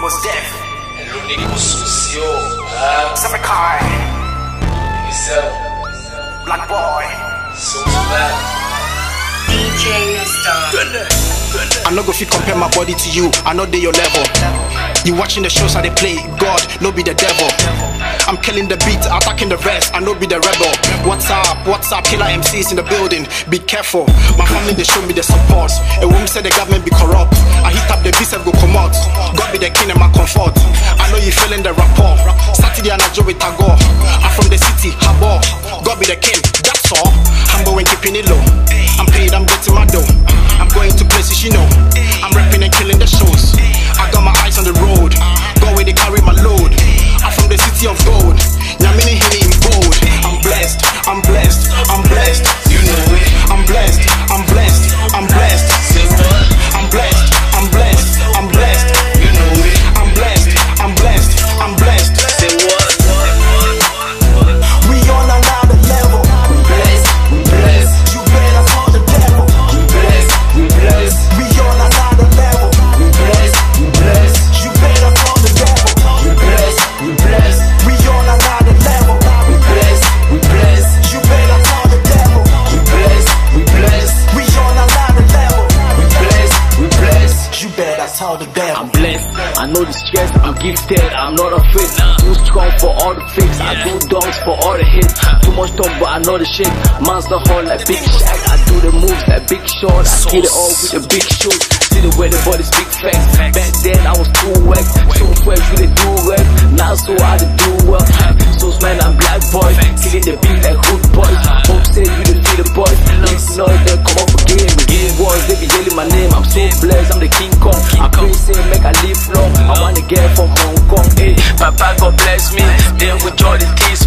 Mos Def, l'unico sucio, Summercar, Excel, Black Boy, Superman, DJ Star. I no go fit compare my body to you, I know they your level. You watching the shows how they play, God, no be the devil. I'm killing the beat, attacking the rest, I no be the rebel. What's up, killer MCs in the building, be careful. My family they show me the support. A woman said the government be corrupt. I hit up the beats and go come out. God be the king and my comfort. I know you feeling the rapport. Saturday and I joe with Tagore. I'm from the city, Harbor. God be the king, that's all. Humble and keeping it low. I'm paid, I'm getting my dough. I'm going to places you know. I'm rapping and killing the shows. I got my eyes on the road. Go where they carry my load. I'm from the city of gold. Nyamini Hini in bold. I'm blessed, I'm blessed, I'm blessed. you know it. I'm blessed, I'm blessed, I'm blessed. Say what? I'm blessed, I'm blessed, I'm blessed. You know it. I'm blessed, I'm blessed, I'm blessed. Say what? We on another level. We blessed, we blessed, You better call the devil. we blessed, we blessed, We on another level. we blessed, we blessed, You better call the devil. we blessed, we blessed, We on another level. we blessed, we blessed, You better call the devil. we blessed, we blessed, We on another level. we blessed, we blessed. You better tell the devil. I'm blessed, I know the stress, I'm gifted, I'm not afraid. Too strong for all the fakes, I do dunks for all the hits. Too much talk but I know the shit. Monster hall like Big Shaq, I do the moves like Big Shot. I get it all with the big shoes. See the way the body's big facts. Back then I was too wet, so fresh with the do rap. Now so I do well. So man, I'm black boy, killing the beat like hood boys. Hope say you the feel the boys. If not, they come up again. Game wars, they be yelling my name. I'm so blessed, I'm the King Kong. I pray say make I live long. I wanna get from Hong Kong. Hey, Papa God bless me. Then with Jordan kiss